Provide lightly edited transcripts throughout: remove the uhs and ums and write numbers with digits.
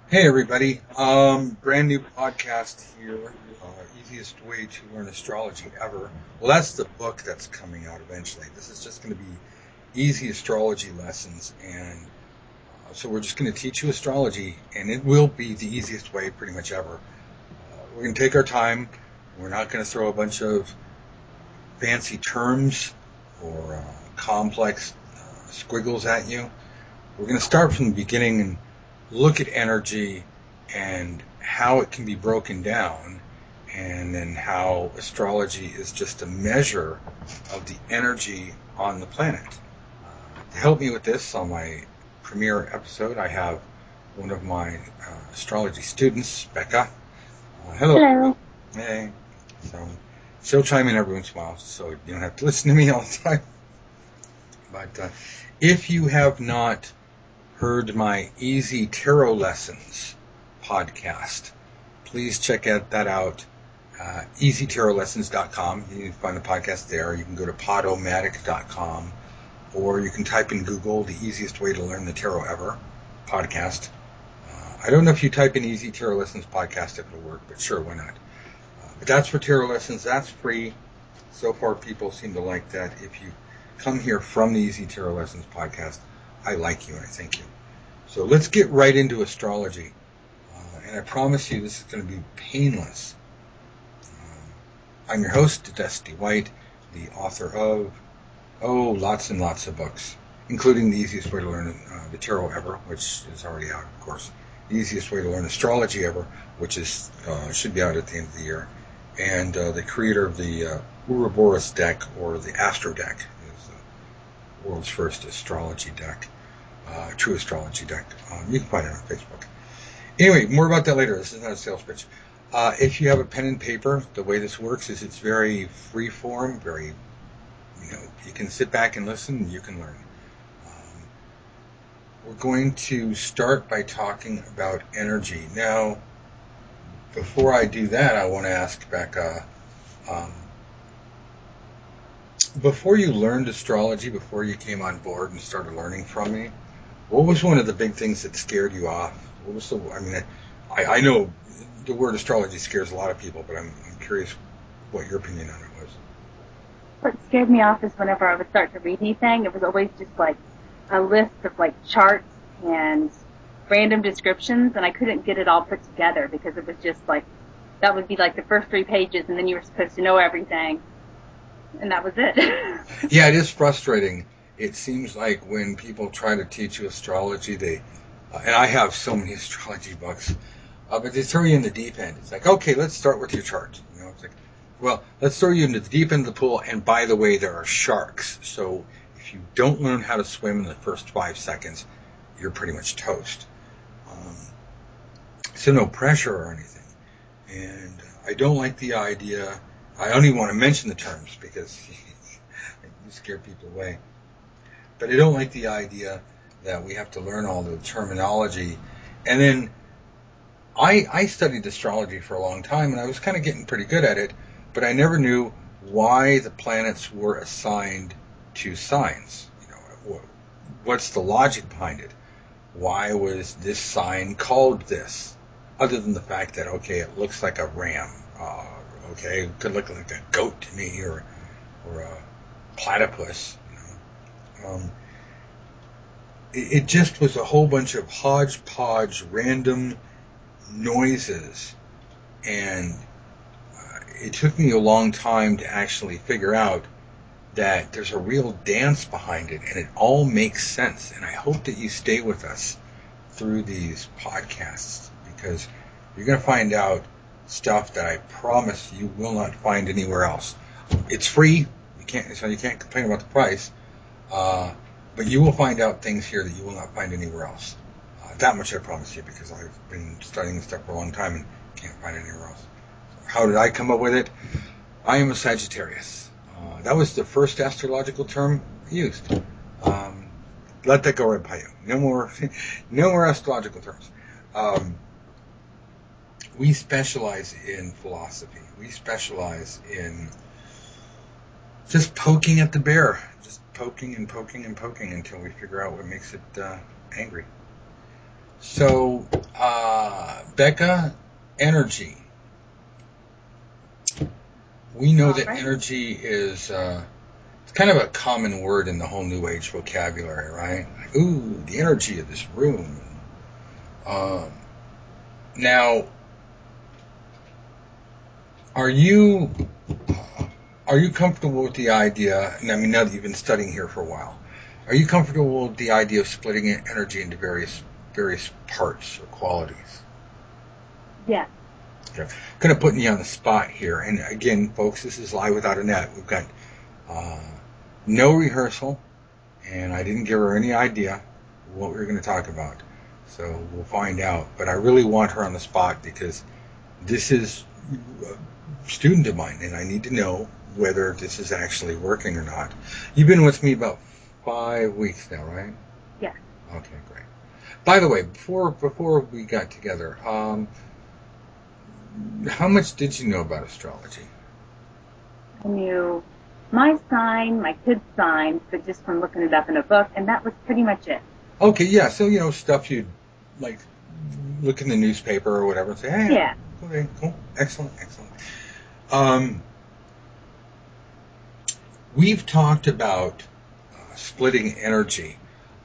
Hey everybody, brand new podcast here. Easiest way to learn astrology ever. Well, that's the book that's coming out eventually. This is just going to be easy astrology lessons, and so we're just going to teach you astrology, and it will be the easiest way pretty much ever. We're going to take our time. We're not going to throw a bunch of fancy terms or complex squiggles at you. We're going to start from the beginning and look at energy and how it can be broken down, and then how astrology is just a measure of the energy on the planet. To help me with this on my premiere episode, I have one of my astrology students, Becca. Hello. Hello. Hey. So she'll chime in every once in a while, so you don't have to listen to me all the time. But if you have not heard my Easy Tarot Lessons podcast, please check that out. EasyTarotLessons.com. You can find the podcast there. You can go to Podomatic.com, or you can type in Google the easiest way to learn the tarot ever podcast. I don't know if you type in Easy Tarot Lessons podcast if it'll work, but sure, why not? But that's for tarot lessons. That's free. So far, people seem to like that. If you come here from the Easy Tarot Lessons podcast, I like you and I thank you. So let's get right into astrology. And I promise you this is going to be painless. I'm your host, Dusty White, the author of, lots and lots of books, including The Easiest Way to Learn the Tarot Ever, which is already out, of course. The Easiest Way to Learn Astrology Ever, which is should be out at the end of the year. And the creator of the Ouroboros deck, or the Astro deck, is the world's first astrology deck, true astrology deck. You can find it on Facebook. Anyway, more about that later. This is not a sales pitch. If you have a pen and paper, the way this works is it's very free form, very, you can sit back and listen and you can learn. We're going to start by talking about energy. Now, before I do that, I want to ask Becca, before you learned astrology, before you came on board and started learning from me, what was one of the big things that scared you off? What was I know the word astrology scares a lot of people, but I'm curious what your opinion on it was. What scared me off is whenever I would start to read anything, it was always just like a list of like charts and random descriptions, and I couldn't get it all put together because it was just like, that would be like the first 3 pages, and then you were supposed to know everything, and that was it. Yeah, it is frustrating. It seems like when people try to teach you astrology, and I have so many astrology books, but they throw you in the deep end. It's like, okay, let's start with your chart. It's like, well, let's throw you into the deep end of the pool, and by the way, there are sharks. So if you don't learn how to swim in the first 5 seconds, you're pretty much toast. So no pressure or anything. And I don't like the idea. I don't even want to mention the terms because you scare people away. But I don't like the idea that we have to learn all the terminology. And then I studied astrology for a long time, and I was kind of getting pretty good at it, but I never knew why the planets were assigned to signs. What's the logic behind it? Why was this sign called this? Other than the fact that, okay, it looks like a ram. Okay, it could look like a goat to me, or a platypus. It just was a whole bunch of hodgepodge, random noises, and it took me a long time to actually figure out that there's a real dance behind it, and it all makes sense. And I hope that you stay with us through these podcasts, because you're going to find out stuff that I promise you will not find anywhere else. It's free, so you can't complain about the price, but you will find out things here that you will not find anywhere else. That much I promise you, because I've been studying this stuff for a long time and can't find it anywhere else. So how did I come up with it? I am a Sagittarius. That was the first astrological term I used. Let that go right by you. No more astrological terms. We specialize in philosophy. We specialize in just poking at the bear. Just poking and poking and poking until we figure out what makes it angry. So Becca, energy. We know that Right. energy is it's kind of a common word in the whole New Age vocabulary, right? Like, ooh, the energy of this room. Um, now, are you comfortable with the idea? And I mean, now that you've been studying here for a while, are you comfortable with the idea of splitting energy into various parts or qualities? Yes. Okay. Kind of putting you on the spot here. And again, folks, this is Live Without a Net. We've got no rehearsal, and I didn't give her any idea what we were going to talk about. So we'll find out. But I really want her on the spot because this is a student of mine, and I need to know whether this is actually working or not. You've been with me about 5 weeks now, right? Yes. Okay, great. By the way, before we got together, how much did you know about astrology? I knew my sign, my kid's sign, but just from looking it up in a book, and that was pretty much it. Okay, yeah, so, stuff you'd, like, look in the newspaper or whatever and say, hey, Yeah. Okay, cool, excellent. We've talked about splitting energy.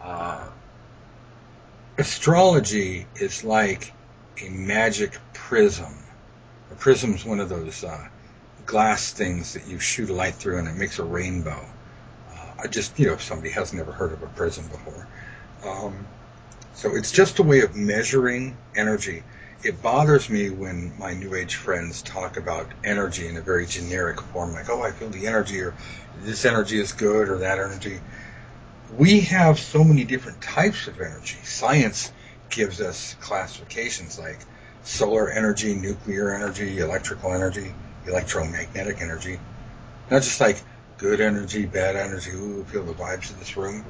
Astrology is like a magic prism. A prism is one of those glass things that you shoot a light through and it makes a rainbow. If somebody has never heard of a prism before. So it's just a way of measuring energy. It bothers me when my New Age friends talk about energy in a very generic form, like, oh, I feel the energy, or this energy is good, or that energy. We have so many different types of energy. Science gives us classifications like solar energy, nuclear energy, electrical energy, electromagnetic energy. Not just like good energy, bad energy, ooh, feel the vibes of this room.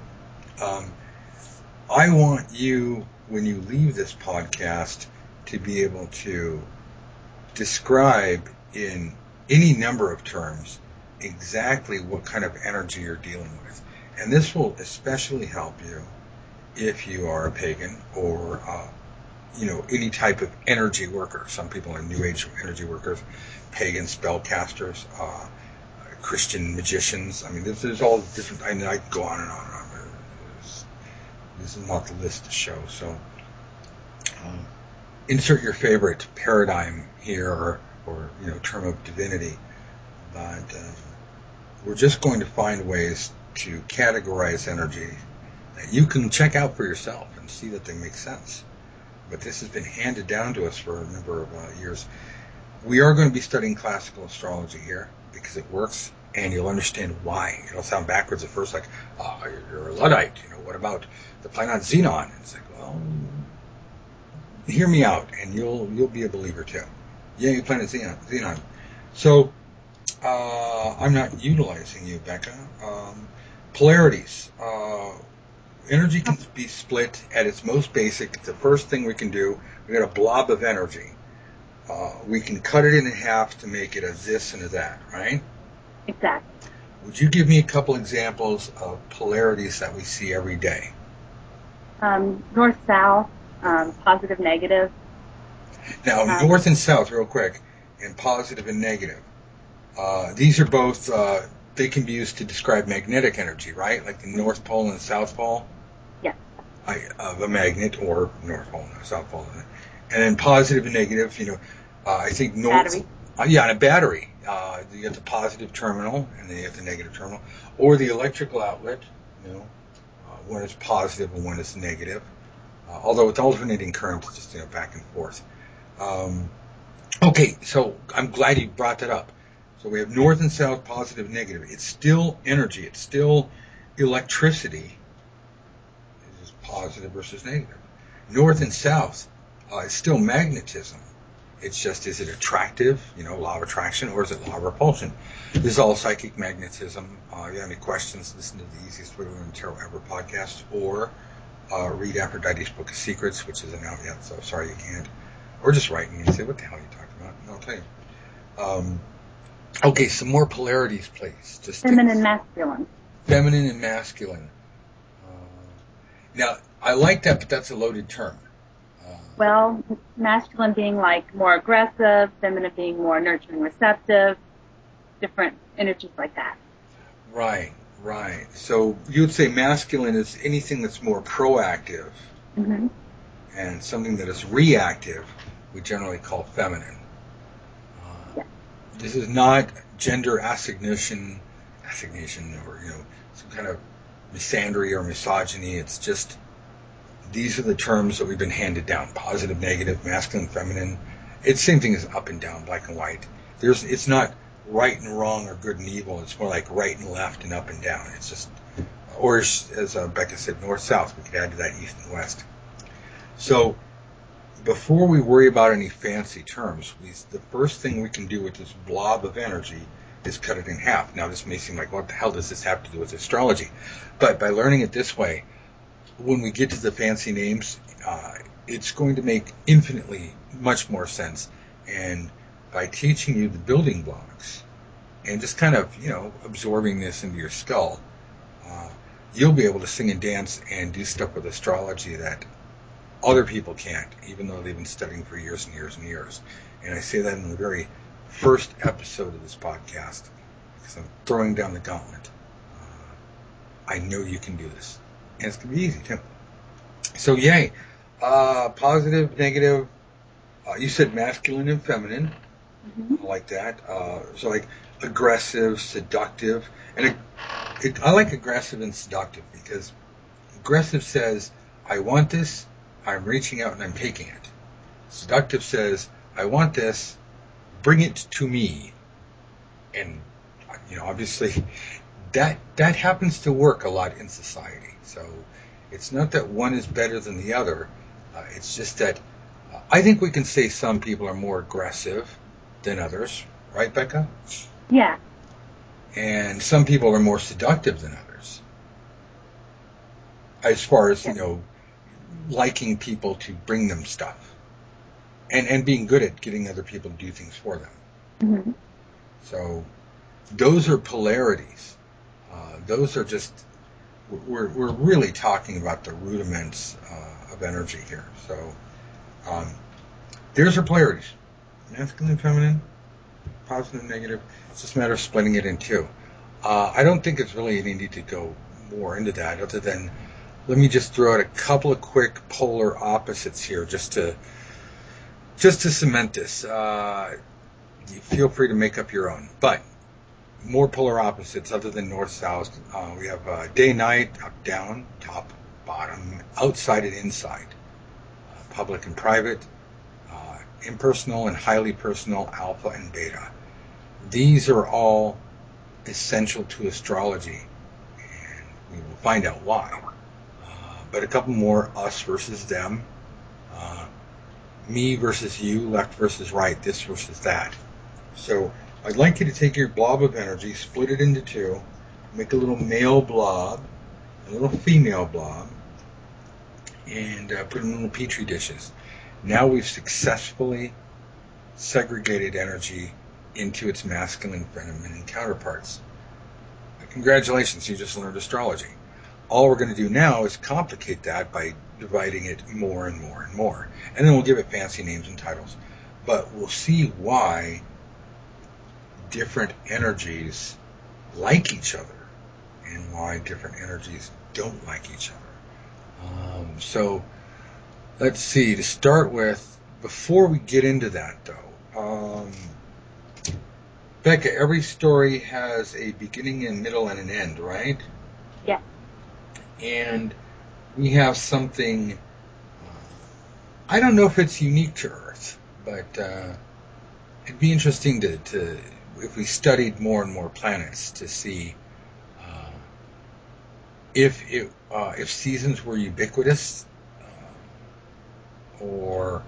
I want you, when you leave this podcast, to be able to describe in any number of terms exactly what kind of energy you're dealing with. And this will especially help you if you are a pagan or, any type of energy worker. Some people are New Age energy workers, pagan spellcasters, Christian magicians. I mean, there's all different, I could go on and on and on. This is not the list to show. So insert your favorite paradigm here or term of divinity. But we're just going to find ways to categorize energy that you can check out for yourself and see that they make sense. But this has been handed down to us for a number of years. We are going to be studying classical astrology here because it works, and you'll understand why. It'll sound backwards at first, like, you're a Luddite. What about the planet Xenon? It's like, well, hear me out, and you'll be a believer too. Yeah, planet Xenon. So I'm not utilizing you, Becca. Polarities. Energy can be split at its most basic. The first thing we can do, we got a blob of energy. We can cut it in half to make it a this and a that, right? Exactly. Would you give me a couple examples of polarities that we see every day? North-south, positive, negative. Now, north and south, real quick, and positive and negative. These are both, they can be used to describe magnetic energy, right? Like the North Pole and the South Pole? Yes. Of a magnet, or North Pole and South Pole. And then positive and negative, I think north. Battery. On a battery. You get the positive terminal, and then you have the negative terminal. Or the electrical outlet, one is positive and one is negative. Although with alternating current, it's just, back and forth. Okay, so I'm glad you brought that up. So we have north and south, positive and negative. It's still energy. It's still electricity. This is positive versus negative. North and south, it's still magnetism. It's just, is it attractive, law of attraction, or is it law of repulsion? This is all psychic magnetism. If you have any questions, listen to the Easiest Way to Learn Tarot Ever podcast, or read Aphrodite's Book of Secrets, which isn't out yet, so sorry you can't. Or just write me and say, what the hell are you talking about? And I'll tell you. Okay, some more polarities, please. Just feminine, masculine. Feminine and masculine. Now, I like that, but that's a loaded term. Well, masculine being like more aggressive, feminine being more nurturing, receptive, different energies like that. Right, right. So you would say masculine is anything that's more proactive, Mm-hmm. and something that is reactive we generally call feminine. Uh, Yeah. this is not gender assignation, or some kind of misandry or misogyny. It's just these are the terms that we've been handed down: positive, negative, masculine, feminine. It's the same thing as up and down, black and white. It's not right and wrong or good and evil. It's more like right and left and up and down. It's just, or as Becca said, north south. We could add to that east and west. So before we worry about any fancy terms, the first thing we can do with this blob of energy is cut it in half. Now, this may seem like, what the hell does this have to do with astrology? But by learning it this way, when we get to the fancy names, it's going to make infinitely much more sense. And by teaching you the building blocks and just kind of, absorbing this into your skull, you'll be able to sing and dance and do stuff with astrology that other people can't, even though they've been studying for years and years and years. And I say that in the very first episode of this podcast, because I'm throwing down the gauntlet. I know you can do this. And it's going to be easy, too. So, yay. Positive, negative. You said masculine and feminine. Mm-hmm. I like that. So, like, aggressive, seductive. And I like aggressive and seductive because aggressive says, I want this, I'm reaching out and I'm taking it. Seductive says, I want this, bring it to me. And, obviously that happens to work a lot in society. So it's not that one is better than the other. It's just that I think we can say some people are more aggressive than others. Right, Becca? Yeah. And some people are more seductive than others. As far as, liking people to bring them stuff. And being good at getting other people to do things for them. Mm-hmm. So those are polarities. Those are just, we're really talking about the rudiments of energy here. So there's our polarities. Masculine and feminine, positive and negative. It's just a matter of splitting it in two. I don't think it's really any need to go more into that other than let me just throw out a couple of quick polar opposites here just to cement this. You feel free to make up your own. But more polar opposites other than north-south. We have day-night, up-down, top-bottom, outside and inside, public and private, impersonal and highly personal, alpha and beta. These are all essential to astrology, and we will find out why. But a couple more: us versus them, me versus you, left versus right, this versus that. So I'd like you to take your blob of energy, split it into two, make a little male blob, a little female blob, and put it in little petri dishes. Now we've successfully segregated energy into its masculine, feminine counterparts. Congratulations, you just learned astrology. All we're going to do now is complicate that by dividing it more and more and more. And then we'll give it fancy names and titles. But we'll see why different energies like each other and why different energies don't like each other. So let's see. To start with, before we get into that, though, Becca, every story has a beginning and middle and an end, right? Yeah. And we have something, I don't know if it's unique to Earth, but it'd be interesting to if we studied more and more planets to see if seasons were ubiquitous, or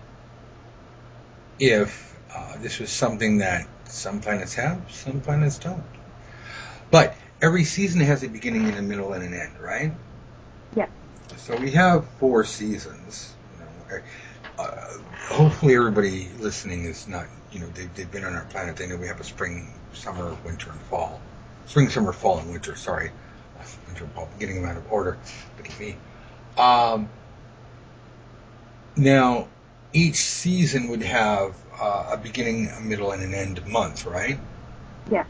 if this was something that some planets have, some planets don't. But every season has a beginning and a middle and an end, right? Yeah. So we have 4 seasons. Hopefully everybody listening is not, they've been on our planet. They know we have a spring, summer, winter, and fall. Spring, summer, fall, and winter, sorry. Winter and fall, getting them out of order. Look at me. Now, each season would have a beginning, a middle, and an end month, right? Yeah.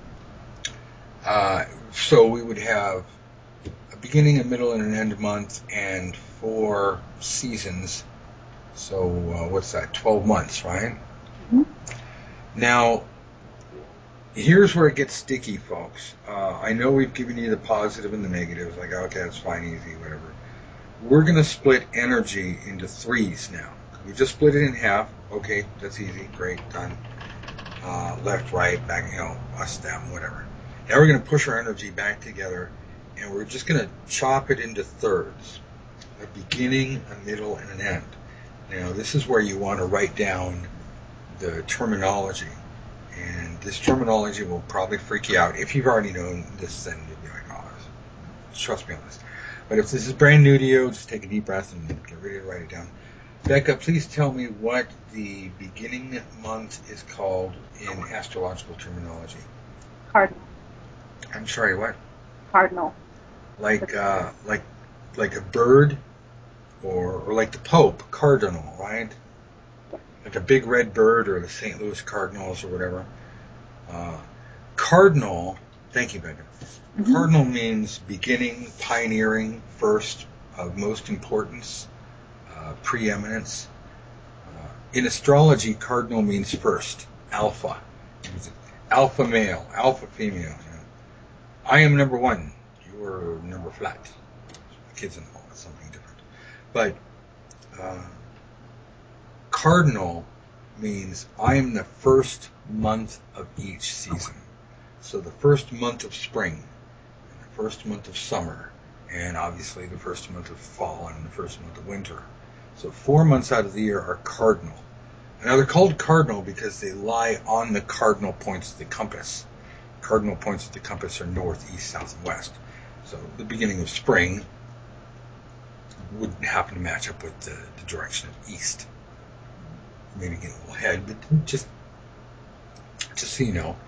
So we would have a beginning, a middle, and an end month, and 4 seasons. So what's that? 12 months, right? Mm-hmm. Now, here's where it gets sticky, folks. I know we've given you the positive and the negatives, like, okay, that's fine, easy, whatever. We're going to split energy into 3s now. We just split it in half. Okay, that's easy, great, done. Left, right, back, us, them, whatever. Now we're going to push our energy back together, and we're just going to chop it into thirds. A beginning, a middle, and an end. Now, this is where you want to write down the terminology. And this terminology will probably freak you out. If you've already known this, then you'll be like, oh, trust me on this. But if this is brand new to you, just take a deep breath and get ready to write it down. Becca, please tell me what the beginning month is called in astrological terminology. Cardinal. I'm sorry, what? Cardinal. Like a bird, or like the Pope, cardinal, right? Like a big red bird, or the St. Louis Cardinals, or whatever. Cardinal, thank you, Becca. Mm-hmm. Cardinal means beginning, pioneering, first, of most importance, preeminence. In astrology, cardinal means first, alpha. Alpha male, alpha female. I am number 1. You are number flat. Kids in the hall, it's something different. But cardinal means I am the first month of each season. So the first month of spring, and the first month of summer, and obviously the first month of fall and the first month of winter. So 4 months out of the year are cardinal. Now they're called cardinal because they lie on the cardinal points of the compass. Cardinal points of the compass are north, east, south, and west. So the beginning of spring would happen to match up with the direction of east. Maybe get a little ahead, but just so you know.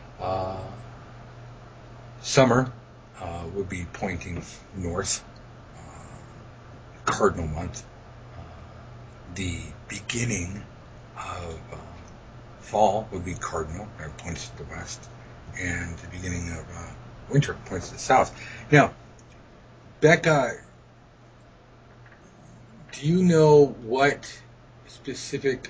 Summer would be pointing north, cardinal month. The beginning of fall would be cardinal, that points to the west, and the beginning of winter points to the south. Now, Becca, do you know what specific,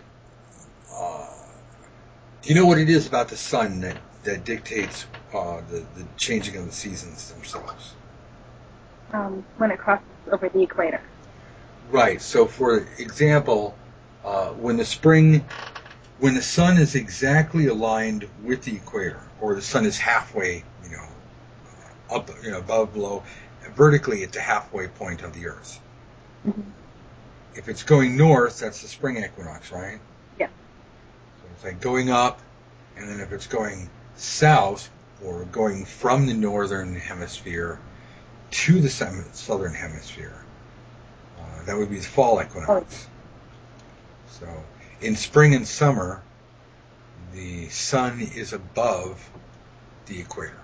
do you know what it is about the sun that dictates the changing of the seasons themselves? When it crosses over the equator. Right. So, for example, when the sun is exactly aligned with the equator, or the sun is halfway, up, above, below, vertically at the halfway point of the Earth. Mm-hmm. If it's going north, that's the spring equinox, right? Yeah. So it's like going up, and then if it's going south, or going from the northern hemisphere to the southern hemisphere, that would be the fall equinox. Oh. So in spring and summer, the sun is above the equator.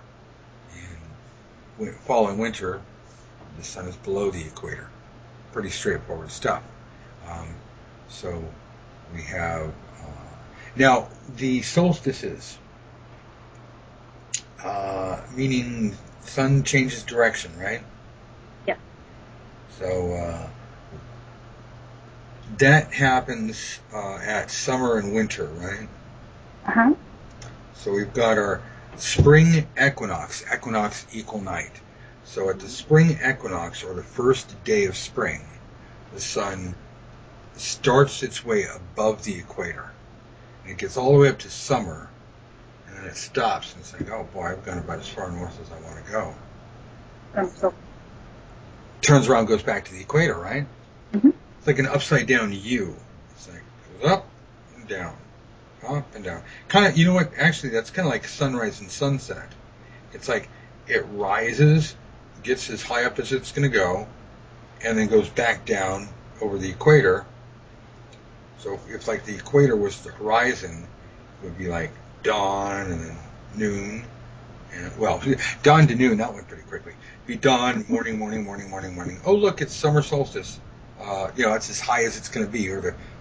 In fall and winter, the sun is below the equator. Pretty straightforward stuff. So we have now the solstices, meaning sun changes direction, right? Yeah. So that happens at summer and winter, right? Uh-huh. So we've got our spring equinox equal night. So at the spring equinox, or the first day of spring, the sun starts its way above the equator. And it gets all the way up to summer, and then it stops, and it's like, oh boy, I've gone about as far north as I want to go. So turns around, goes back to the equator, right? Mm-hmm. It's like an upside down U. It's like goes up and down, up and down. Kind of, you know what? Actually, that's kind of like sunrise and sunset. It's like it rises, gets as high up as it's going to go, and then goes back down over the equator. So if like the equator was the horizon, it would be like dawn and then noon. And, well, dawn to noon, that went pretty quickly. It'd be dawn, morning. Oh, look, it's summer solstice. It's as high as it's going to be, or the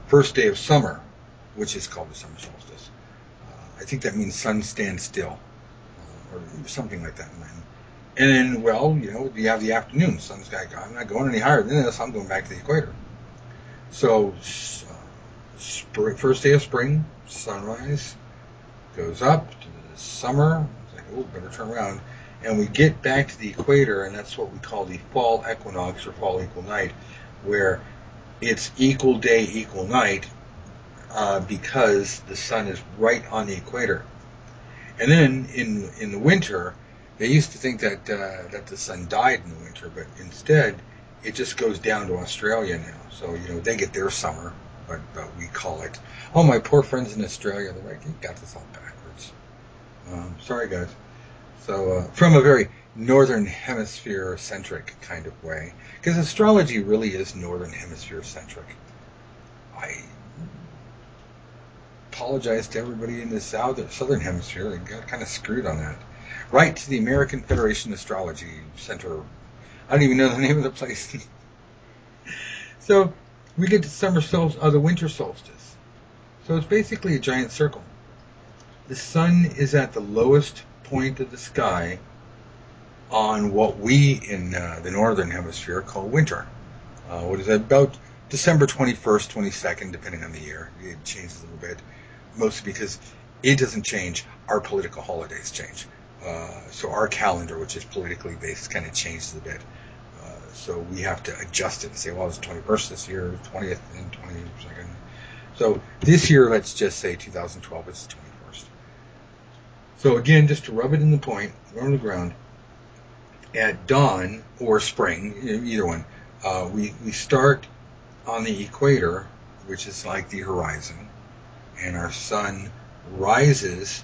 first day of summer, which is called the summer solstice. I think that means sun stands still, or something like that. And then, well, you have the afternoon. Sun's like, I'm not going any higher than this. I'm going back to the equator. So, first day of spring, sunrise, goes up to the summer. It's like, oh, better turn around. And we get back to the equator, and that's what we call the fall equinox or fall equal night, where it's equal day, equal night, because the sun is right on the equator. And then in the winter, they used to think that the sun died in the winter, but instead it just goes down to Australia now. So they get their summer, but we call it. Oh, my poor friends in Australia, they're like, you got this all backwards. Sorry, guys. So from a very northern hemisphere centric kind of way, because astrology really is northern hemisphere centric. I apologize to everybody in the southern hemisphere. They got kind of screwed on that. Right to the American Federation Astrology Center. I don't even know the name of the place. So we get to the winter solstice. So it's basically a giant circle. The sun is at the lowest point of the sky on what we in the northern hemisphere call winter. What is that? About December 21st, 22nd, depending on the year. It changes a little bit, mostly because it doesn't change. Our political holidays change. So our calendar, which is politically based, kind of changes a bit. So we have to adjust it and say, well, it's 21st this year, 20th and 22nd. So this year, let's just say 2012, it's the 21st. So again, just to rub it in the point, on the ground, at dawn or spring, either one, we start on the equator, which is like the horizon, and our sun rises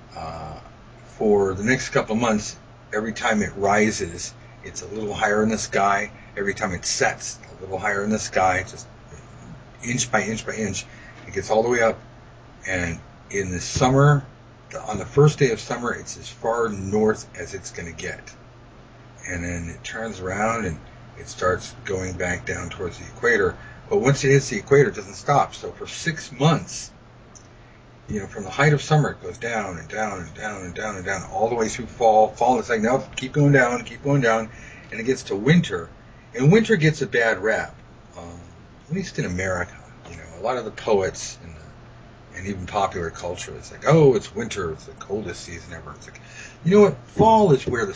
for the next couple of months. Every time it rises, it's a little higher in the sky. Every time it sets, a little higher in the sky, just inch by inch by inch. It gets all the way up. And in the summer, on the first day of summer, it's as far north as it's going to get. And then it turns around and it starts going back down towards the equator. But once it hits the equator, it doesn't stop. So for 6 months, from the height of summer, it goes down and down and down and down and down, all the way through fall. Fall, it's like, no, keep going down, and it gets to winter. And winter gets a bad rap, at least in America. A lot of the poets and even popular culture, it's like, oh, it's winter, it's the coldest season ever. It's like, you know what? Fall is where the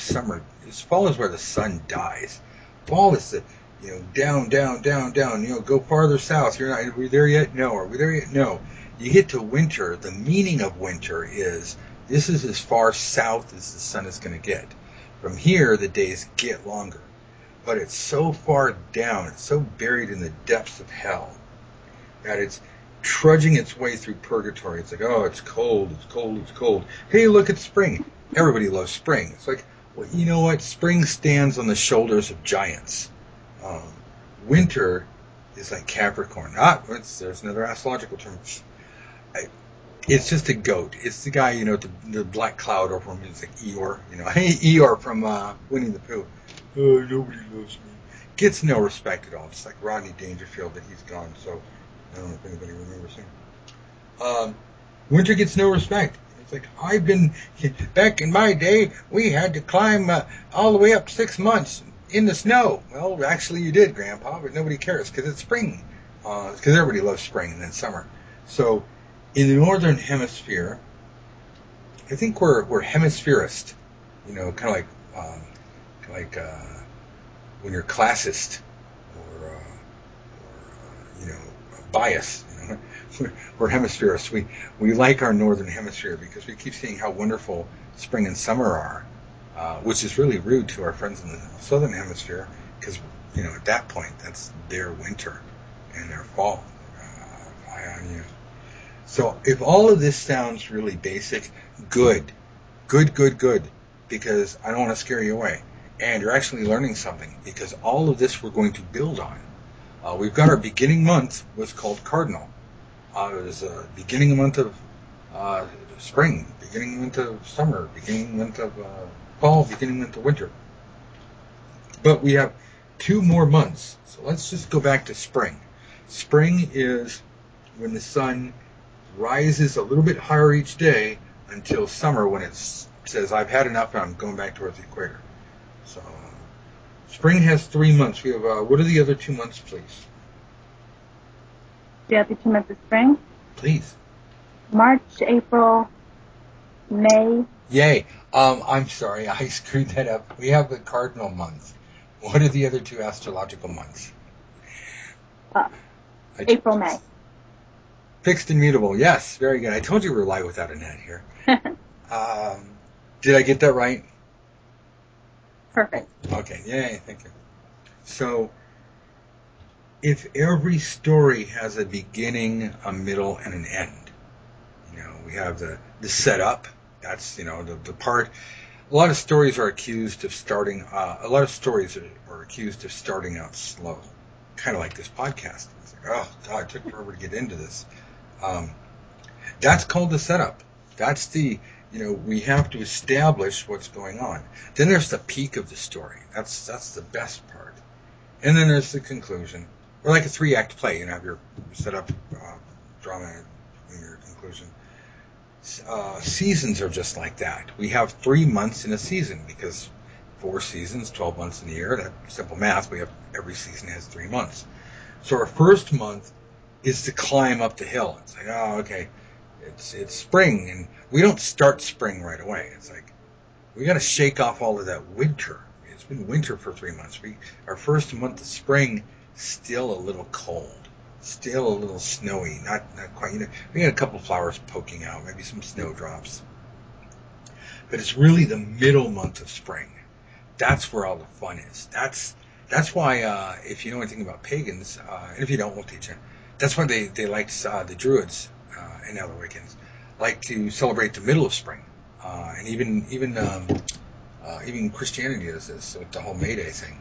sun dies. Fall is the, down, down, down, down. Go farther south. Are we there yet? No. Are we there yet? No. You get to winter, the meaning of winter is this is as far south as the sun is going to get. From here, the days get longer. But it's so far down, it's so buried in the depths of hell, that it's trudging its way through purgatory. It's like, oh, it's cold, it's cold, it's cold. Hey, look at spring. Everybody loves spring. It's like, well, you know what? Spring stands on the shoulders of giants. Winter is like Capricorn. There's another astrological term. It's just a goat. It's the guy, the black cloud over him. It's like Eeyore, Hey, Eeyore from Winnie the Pooh. Oh, nobody loves me. Gets no respect at all. Just like Rodney Dangerfield, but he's gone. So I don't know if anybody remembers him. Winter gets no respect. It's like, back in my day, we had to climb all the way up 6 months in the snow. Well, actually you did, Grandpa, but nobody cares because it's spring. Because everybody loves spring and then summer. So in the northern hemisphere, I think we're hemispherist, kind of like when you're classist or bias. We're hemispherists. We like our northern hemisphere because we keep seeing how wonderful spring and summer are, which is really rude to our friends in the southern hemisphere because at that point that's their winter and their fall. So if all of this sounds really basic, good, because I don't want to scare you away. And you're actually learning something, because all of this we're going to build on. We've got our beginning month was called Cardinal. It was beginning month of spring, beginning month of summer, beginning month of fall, beginning month of winter. But we have 2 more months. So let's just go back to spring. Spring is when the sun rises a little bit higher each day until summer when it says, I've had enough and I'm going back towards the equator. So spring has 3 months. We have, what are the other 2 months, please? The other 2 months of spring? Please. March, April, May. Yay. I'm sorry, I screwed that up. We have the cardinal months. What are the other 2 astrological months? April, May. Fixed and mutable. Yes, very good. I told you we were live without a net here. Did I get that right? Perfect. Okay, yay, thank you. So, if every story has a beginning, a middle, and an end, we have the setup. That's, the part. A lot of stories are accused of starting. A lot of stories are accused of starting out slow, kind of like this podcast. It's like, oh God, it took forever to get into this. That's called the setup. That's the, we have to establish what's going on. Then there's the peak of the story. That's the best part. And then there's the conclusion. Or like a 3-act play, have your setup, drama, and your conclusion. Seasons are just like that. We have 3 months in a season because 4 seasons, 12 months in a year. That's simple math. Every season has 3 months. So our first month is to climb up the hill. It's like, oh, okay, it's spring, and we don't start spring right away. It's like we got to shake off all of that winter. It's been winter for 3 months. Our first month of spring still a little cold. Still a little snowy, not quite. We got a couple flowers poking out, maybe some snowdrops. But it's really the middle month of spring. That's where all the fun is. That's why, if you know anything about pagans, and if you don't, we'll teach you. That's why they liked the Druids and other Wiccans like to celebrate the middle of spring, and even Christianity does this with the whole May Day thing.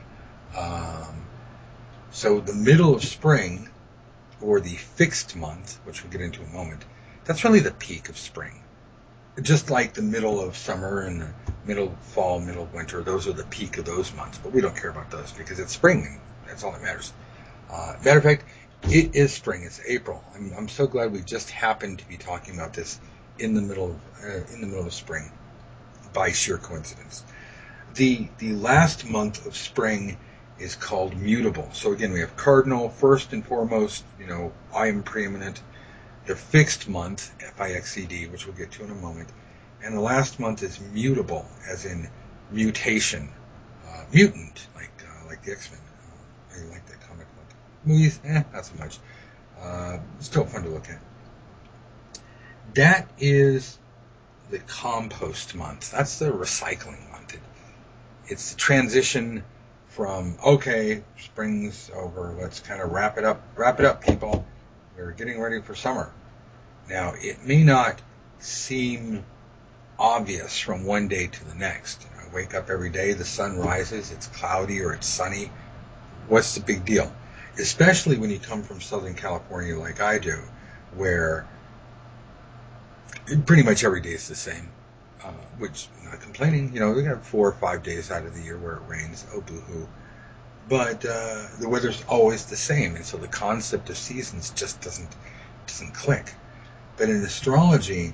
So the middle of spring, or the fixed month, which we'll get into in a moment, that's really the peak of spring. Just like the middle of summer and the middle of fall, middle of winter, those are the peak of those months. But we don't care about those because it's spring, and that's all that matters. Matter of fact, it is spring. It's April. I'm so glad we just happened to be talking about this in the middle of spring, by sheer coincidence. The last month of spring is called mutable. So again, we have cardinal, first and foremost, I am preeminent. The fixed month, F-I-X-E-D, which we'll get to in a moment. And the last month is mutable, as in mutation. Mutant, like the X-Men. I like that comic book. Movies, not so much. Still fun to look at. That is the compost month. That's the recycling month. It's the transition from, okay, spring's over, let's kind of wrap it up, people. We're getting ready for summer. Now, it may not seem obvious from one day to the next. I wake up every day, the sun rises, it's cloudy or it's sunny. What's the big deal? Especially when you come from Southern California like I do, where pretty much every day is the same. Which, I'm not complaining, we got 4 or 5 days out of the year where it rains, oh boo-hoo. But the weather's always the same, and so the concept of seasons just doesn't click. But in astrology,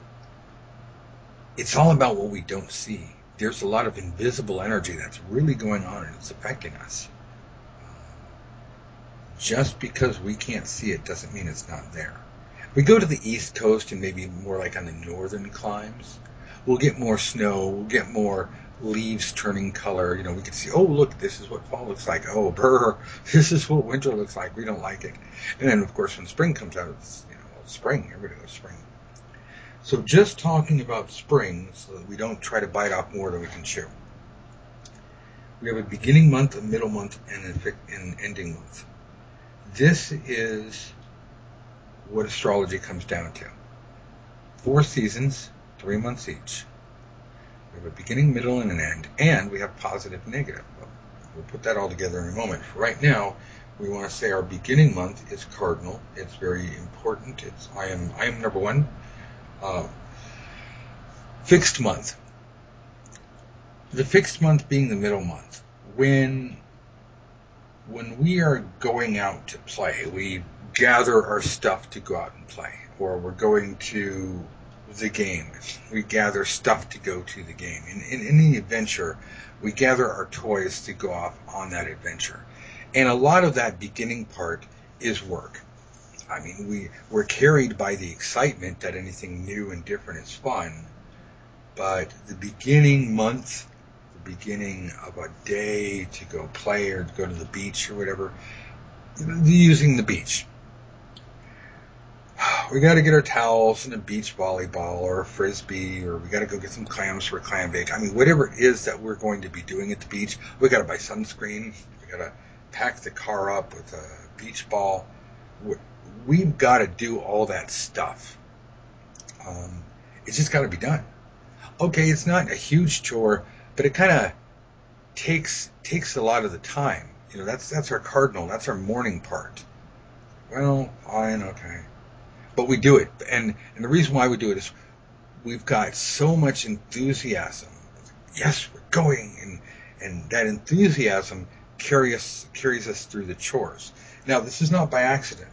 it's all about what we don't see. There's a lot of invisible energy that's really going on, and it's affecting us. Just because we can't see it doesn't mean it's not there. If we go to the East Coast and maybe more like on the northern climes, we'll get more snow, we'll get more leaves turning color. We can see, oh, look, this is what fall looks like. Oh, brr, this is what winter looks like. We don't like it. And then, of course, when spring comes out, it's, spring. Everybody goes spring. So just talking about spring so that we don't try to bite off more than we can chew. We have a beginning month, a middle month, and an ending month. This is what astrology comes down to. 4 seasons, 3 months each. We have a beginning, middle, and an end, and we have positive and negative. We'll put that all together in a moment. For right now, we want to say our beginning month is cardinal. It's very important. I am number 1. Fixed month. The fixed month being the middle month. When we are going out to play, we gather our stuff to go out and play, or we're going to the game. We gather stuff to go to the game. In any adventure, we gather our toys to go off on that adventure. And a lot of that beginning part is work. I mean, we're carried by the excitement that anything new and different is fun, but the beginning month, the beginning of a day to go play or to go to the beach or whatever, using the beach. We got to get our towels and a beach volleyball or a frisbee, or we got to go get some clams for a clam bake. I mean, whatever it is that we're going to be doing at the beach, we got to buy sunscreen. We got to pack the car up with a beach ball. We've got to do all that stuff. It's just got to be done. Okay, it's not a huge chore, but it kind of takes a lot of the time. You know, that's our cardinal. That's our morning part. Well, fine, okay. But we do it. And the reason why we do it is we've got so much enthusiasm. Yes, we're going. And that enthusiasm carries us through the chores. Now, this is not by accident.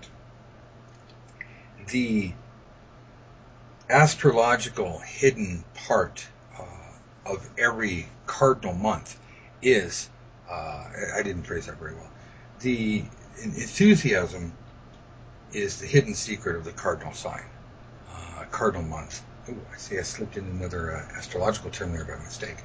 The astrological hidden part of every cardinal month is, I didn't phrase that very well, the enthusiasm is the hidden secret of the cardinal sign, cardinal month. Ooh, I see I slipped in another astrological term there by mistake.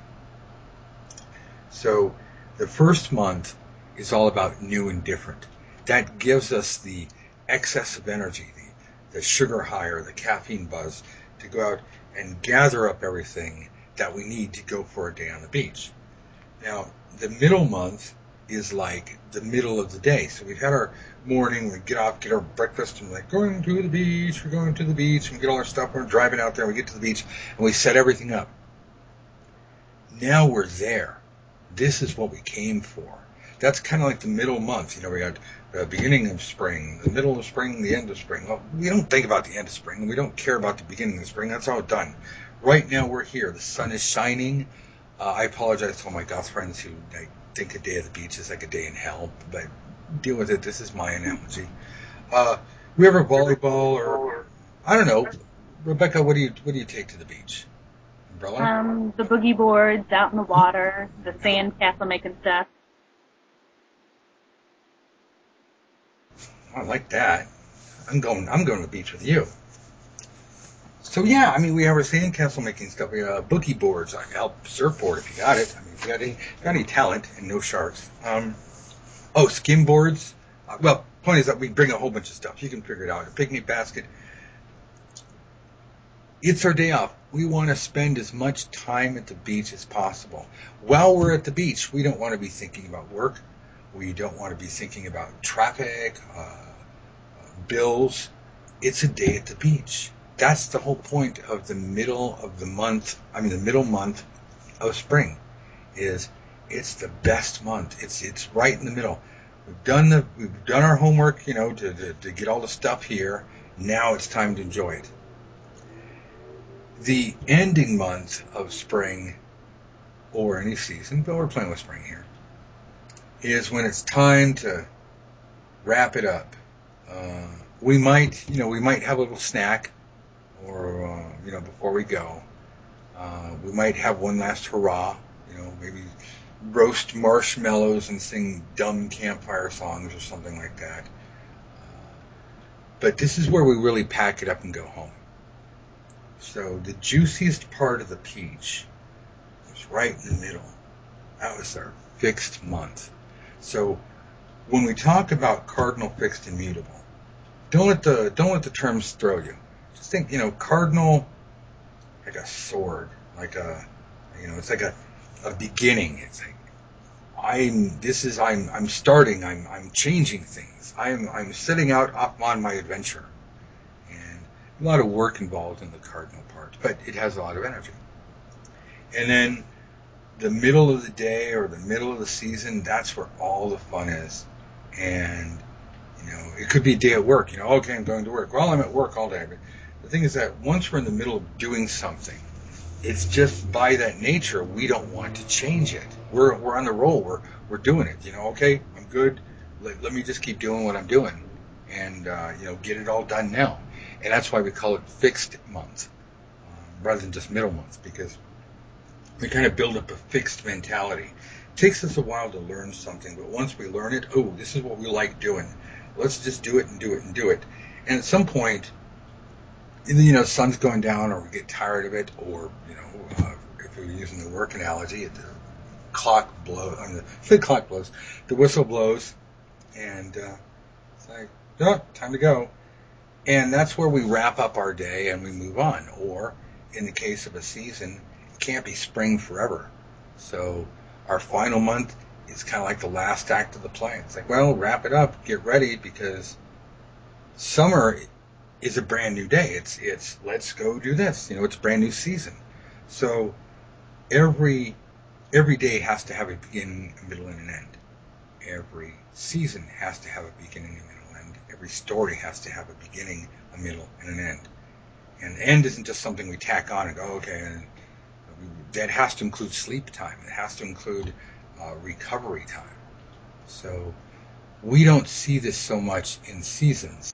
So the first month is all about new and different. That gives us the excess of energy, the sugar high or the caffeine buzz to go out and gather up everything that we need to go for a day on the beach. Now, the middle month is like the middle of the day. So we've had our morning, we get off, get our breakfast, and we're like, going to the beach, we're going to the beach, and we get all our stuff, we're driving out there, we get to the beach, and we set everything up. Now we're there. This is what we came for. That's kind of like the middle month. You know, we got the beginning of spring, the middle of spring, the end of spring. Well, we don't think about the end of spring. We don't care about the beginning of spring. That's all done. Right now we're here. The sun is shining. I apologize to all my goth friends who think a day at the beach is like a day in hell, but deal with it. This is my analogy. We ever volleyball or I don't know, Rebecca? What do you take to the beach? Umbrella? The boogie boards out in the water, the sand castle making stuff. I like that. I'm going to the beach with you. So yeah, I mean, we have our sandcastle making stuff. We have boogie boards. I can help surfboard if you got it. I mean, if you got any talent and no sharks. Skim boards. Well, point is that we bring a whole bunch of stuff. You can figure it out. A picnic basket. It's our day off. We want to spend as much time at the beach as possible. While we're at the beach, we don't want to be thinking about work. We don't want to be thinking about traffic, bills. It's a day at the beach. That's the whole point of the middle month of spring it's the best month. It's right in the middle. We've done our homework, you know, to get all the stuff here. Now it's time to enjoy it. The ending month of spring or any season, but we're playing with spring here, is when it's time to wrap it up. We might have a little snack, or before we go, we might have one last hurrah. You know, maybe roast marshmallows and sing dumb campfire songs or something like that. But this is where we really pack it up and go home. So the juiciest part of the peach was right in the middle. That was our fixed month. So when we talk about cardinal, fixed, and mutable, don't let the terms throw you. Just think, cardinal, like a sword, it's like a beginning. It's like I'm starting. I'm changing things. I'm setting out on my adventure, and a lot of work involved in the cardinal part, but it has a lot of energy. And then the middle of the day or the middle of the season, that's where all the fun is. And, it could be a day at work. Okay, I'm going to work. Well, I'm at work all day. But the thing is that once we're in the middle of doing something, it's just by that nature, we don't want to change it. We're on the roll. We're doing it. Okay, I'm good. Let me just keep doing what I'm doing. and get it all done now. And that's why we call it fixed month rather than just middle months, because we kind of build up a fixed mentality. It takes us a while to learn something, but once we learn it, this is what we like doing. Let's just do it and do it and do it. And at some point, either sun's going down, or we get tired of it, or if we're using the work analogy, the clock blows. The clock blows, the whistle blows, and it's like, time to go. And that's where we wrap up our day and we move on. Or in the case of a season, it can't be spring forever. So our final month is kind of like the last act of the play. It's like, well, wrap it up, get ready, because summer is a brand new day. It's let's go do this. It's a brand new season. So every day has to have a beginning, a middle, and an end. Every season has to have a beginning, a middle, and end. Every story has to have a beginning, a middle, and an end. And the end isn't just something we tack on and go, okay. And that has to include sleep time. It has to include recovery time. So we don't see this so much in seasons.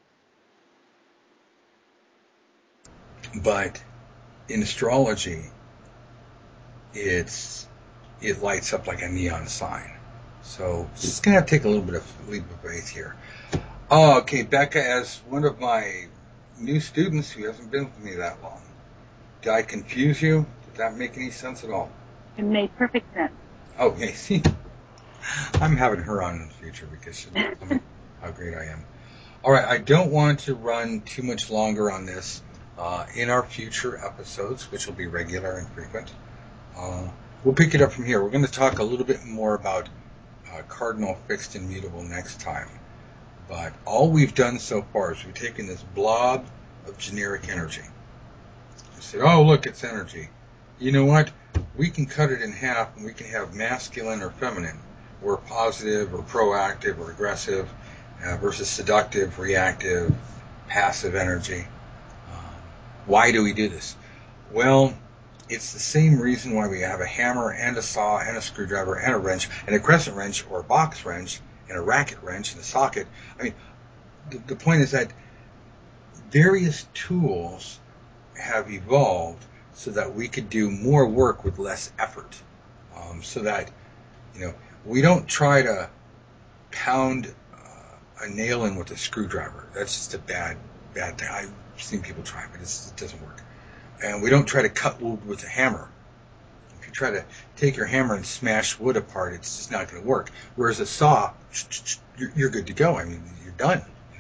But in astrology, it lights up like a neon sign. So it's just going to take a little bit of leap of faith here. Okay, Becca, as one of my new students who hasn't been with me that long, did I confuse you? Did that make any sense at all? It made perfect sense. Okay, see, I'm having her on in the future because she'll tell me how great I am. All right, I don't want to run too much longer on this. In our future episodes, which will be regular and frequent, we'll pick it up from here. We're going to talk a little bit more about cardinal, fixed, and mutable next time. But all we've done so far is we've taken this blob of generic energy. We said, look, it's energy. You know what? We can cut it in half, and we can have masculine or feminine, or positive or proactive or aggressive versus seductive, reactive, passive energy. Why do we do this? Well, it's the same reason why we have a hammer and a saw and a screwdriver and a wrench and a crescent wrench or a box wrench and a racket wrench and a socket. I mean, the point is that various tools have evolved so that we could do more work with less effort. So that, we don't try to pound a nail in with a screwdriver. That's just a bad thing. I've seen people try, but it doesn't work. And we don't try to cut wood with a hammer. If you try to take your hammer and smash wood apart, it's just not going to work. Whereas a saw, you're good to go. I mean, you're done.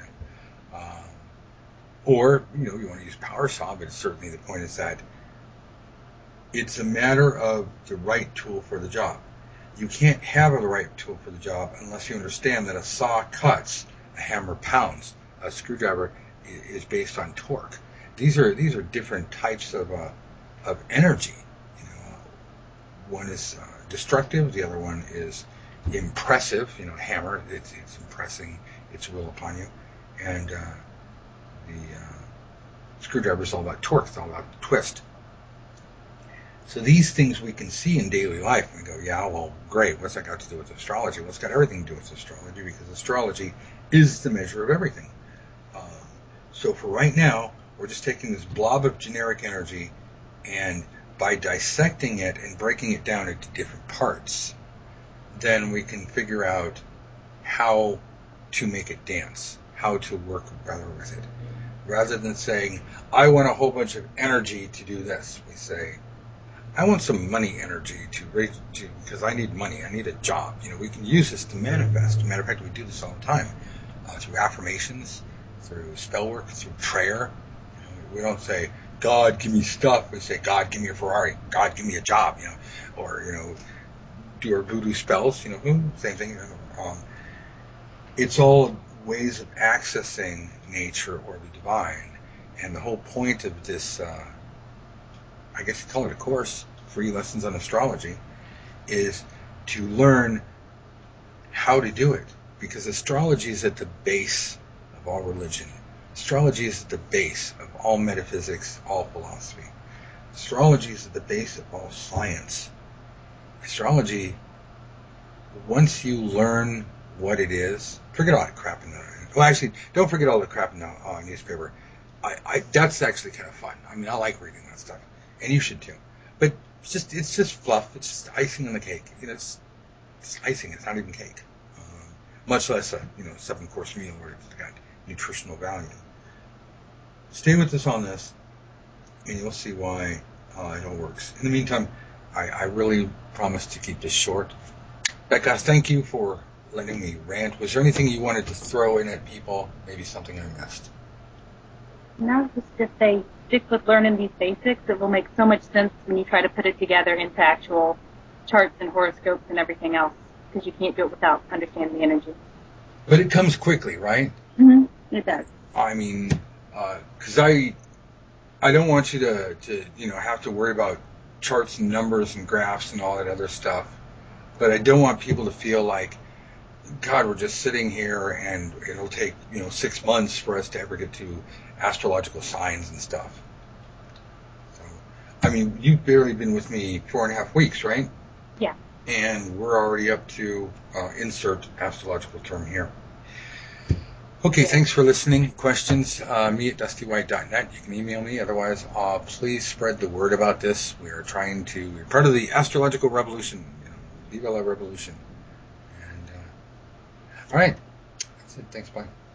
Or, you want to use power saw, but certainly the point is that it's a matter of the right tool for the job. You can't have the right tool for the job unless you understand that a saw cuts, a hammer pounds, a screwdriver is based on torque. These are different types of energy. One is destructive. The other one is impressive. Hammer. It's impressing its will upon you, and the screwdriver is all about torque. It's all about the twist. So these things we can see in daily life, and we go, yeah, well, great. What's that got to do with astrology? Well, it's got everything to do with astrology, because astrology is the measure of everything. So for right now, we're just taking this blob of generic energy, and by dissecting it and breaking it down into different parts, then we can figure out how to make it dance, how to work better with it. Rather than saying, I want a whole bunch of energy to do this, we say, I want some money energy because I need money. I need a job. We can use this to manifest. As a matter of fact, we do this all the time through affirmations, through spell work, through prayer. We don't say, God, give me stuff. We say, God, give me a Ferrari. God, give me a job. Or do our voodoo spells. Same thing. It's all ways of accessing nature or the divine. And the whole point of this, I guess you call it a course, free lessons on astrology, is to learn how to do it. Because astrology is at the base of all religion. Astrology is at the base of all metaphysics, all philosophy. Astrology is at the base of all science. Astrology, once you learn what it is, forget all that crap in Well, actually, don't forget all the crap in the newspaper. That's actually kind of fun. I mean, I like reading that stuff, and you should too. But it's just fluff. It's just icing on the cake. It's icing. It's not even cake. Much less a 7-course meal where it's got nutritional value. Stay with us on this, and you'll see why it all works. In the meantime, I really promise to keep this short. Becca, thank you for letting me rant. Was there anything you wanted to throw in at people? Maybe something I missed? No, just if they stick with learning these basics, it will make so much sense when you try to put it together into actual charts and horoscopes and everything else, because you can't do it without understanding the energy. But it comes quickly, right? Mm-hmm. It does. I mean, because I don't want you to have to worry about charts and numbers and graphs and all that other stuff. But I don't want people to feel like, God, we're just sitting here and it'll take 6 months for us to ever get to astrological signs and stuff. So, I mean, you've barely been with me 4.5 weeks, right? Yeah. And we're already up to insert astrological term here. Okay, thanks for listening. Questions, me at dustywhite.net. You can email me. Otherwise, please spread the word about this. We're part of the astrological revolution. Viva la revolution. And, all right. That's it. Thanks. Bye.